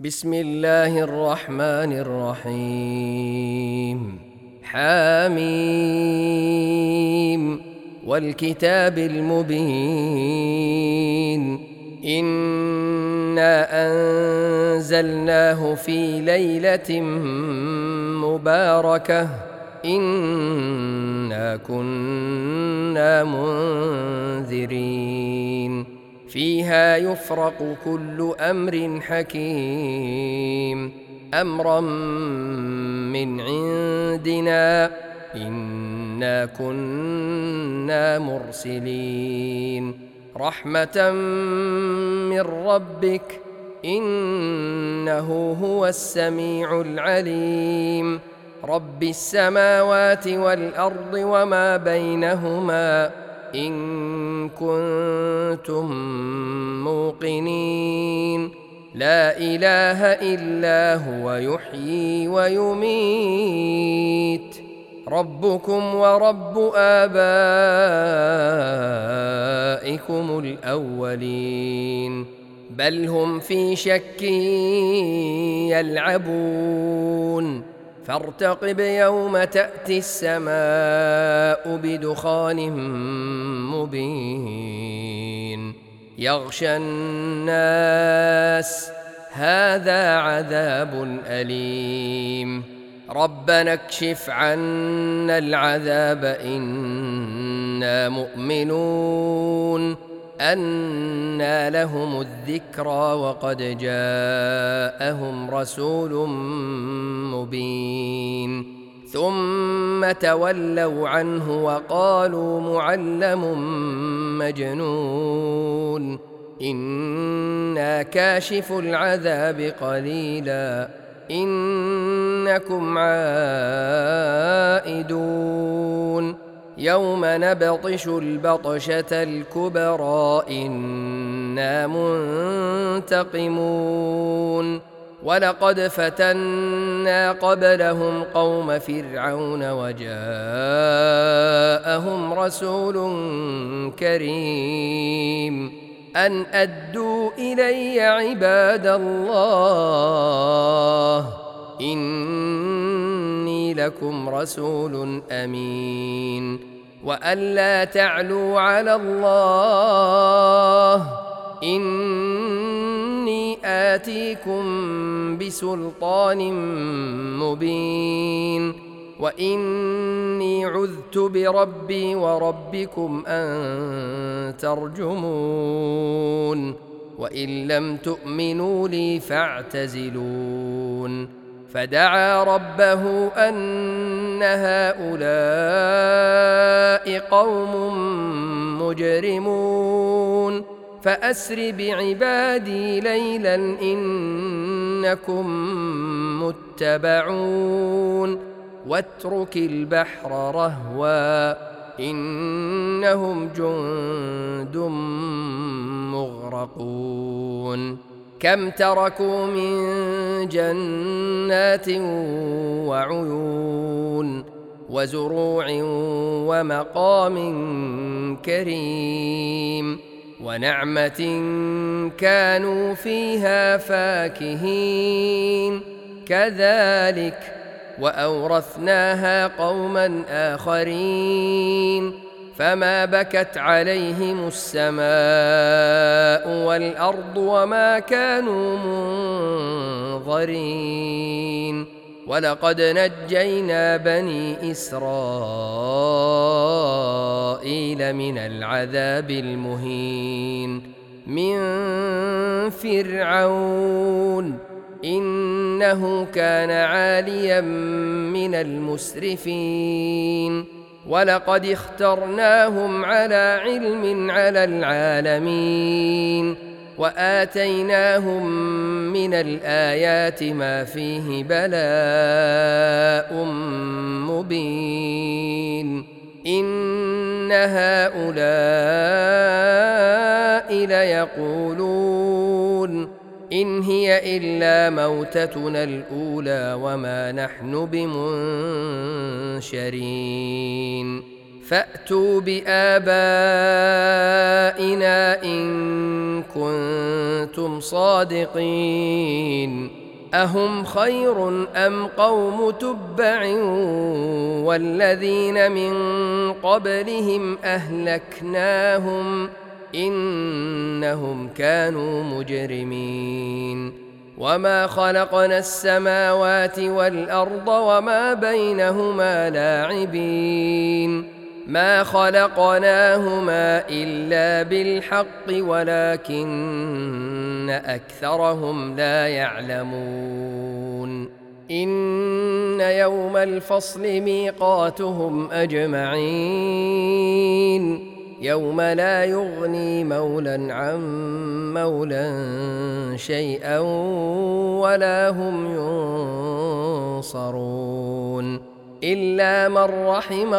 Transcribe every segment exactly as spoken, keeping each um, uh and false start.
بسم الله الرحمن الرحيم. حاميم والكتاب المبين. إنا أنزلناه في ليلة مباركة إنا كنا منذرين فيها يفرق كل أمر حكيم أمرا من عندنا إنا كنا مرسلين رحمة من ربك إنه هو السميع العليم رب السماوات والأرض وما بينهما إن كنتم موقنين لا إله إلا هو يحيي ويميت ربكم ورب آبائكم الأولين بل هم في شك يلعبون فارتقب يوم تأتي السماء بدخان مبين يغشى الناس هذا عذاب أليم ربنا اكشف عنا العذاب إنا مؤمنون أنى لهم الذكرى وقد جاءهم رسول مبين ثم تولوا عنه وقالوا معلم مجنون إنا كاشف العذاب قليلا إنكم عائدون يوم نبطش البطشة الكبرى إنا منتقمون ولقد فتنا قبلهم قوم فرعون وجاءهم رسول كريم أن أدوا إلي عباد الله إني لكم رسول أمين وأن لا تعلوا على الله إني آتيكم بسلطان مبين وإني عذت بربي وربكم أن ترجمون وإن لم تؤمنوا لي فاعتزلون فدعا ربه أن هؤلاء قوم مجرمون فأسر بعبادي ليلا إنكم متبعون واترك البحر رهوا إنهم جند مغرقون كم تركوا من جنات وعيون وزروع ومقام كريم ونعمة كانوا فيها فاكهين كذلك وأورثناها قوما آخرين فما بكت عليهم السماء والأرض وما كانوا منظرين ولقد نجينا بني إسرائيل من العذاب المهين من فرعون إنه كان عاليا من المسرفين ولقد اخترناهم على علم على العالمين وآتيناهم من الآيات ما فيه بلاء مبين إن هؤلاء ليقولون إن هي إلا موتتنا الأولى وما نحن بمنشرين فأتوا بآبائنا إن كنتم صادقين أهم خير أم قوم تبع والذين من قبلهم أهلكناهم إنهم كانوا مجرمين وما خلقنا السماوات والأرض وما بينهما لاعبين ما خلقناهما إلا بالحق ولكن أكثرهم لا يعلمون إن يوم الفصل ميقاتهم أجمعين يوم لا يغني مولى عن مولى شيئا ولا هم ينصرون إلا من رحم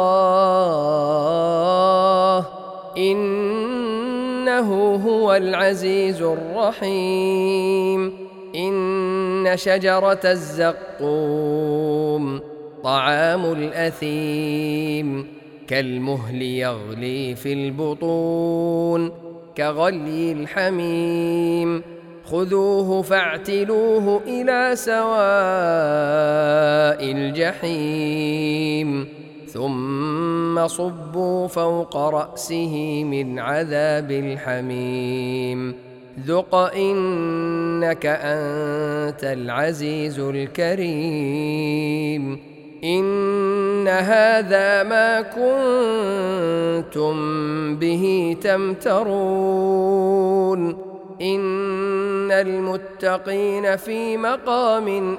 الله إنه هو العزيز الرحيم إن شجرة الزقوم طعام الأثيم كالمهل يغلي في البطون كغلي الحميم خذوه فاعتلوه إلى سواء الجحيم ثم صبوا فوق رأسه من عذاب الحميم ذق إنك أنت العزيز الكريم إن هذا ما كنتم به تمترون إن المتقين في مقام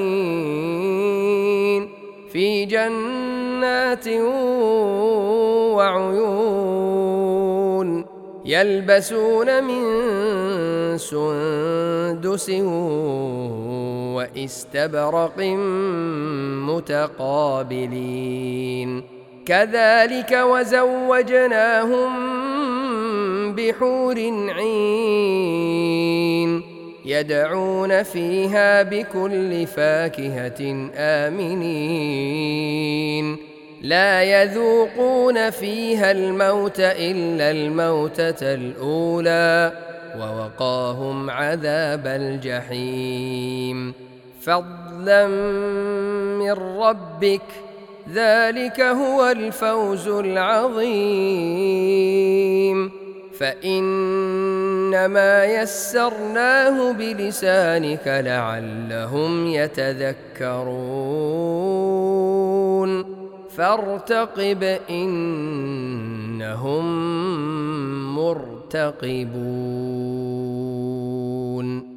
أمين في جنات وعيون يلبسون من سندس واستبرق متقابلين كذلك وزوجناهم بحور عين يدعون فيها بكل فاكهة آمنين لا يذوقون فيها الموت إلا الموتة الأولى ووقاهم عذاب الجحيم فضلا من ربك ذلك هو الفوز العظيم فإنما يسرناه بلسانك لعلهم يتذكرون فارتقب إنهم مرتقبون.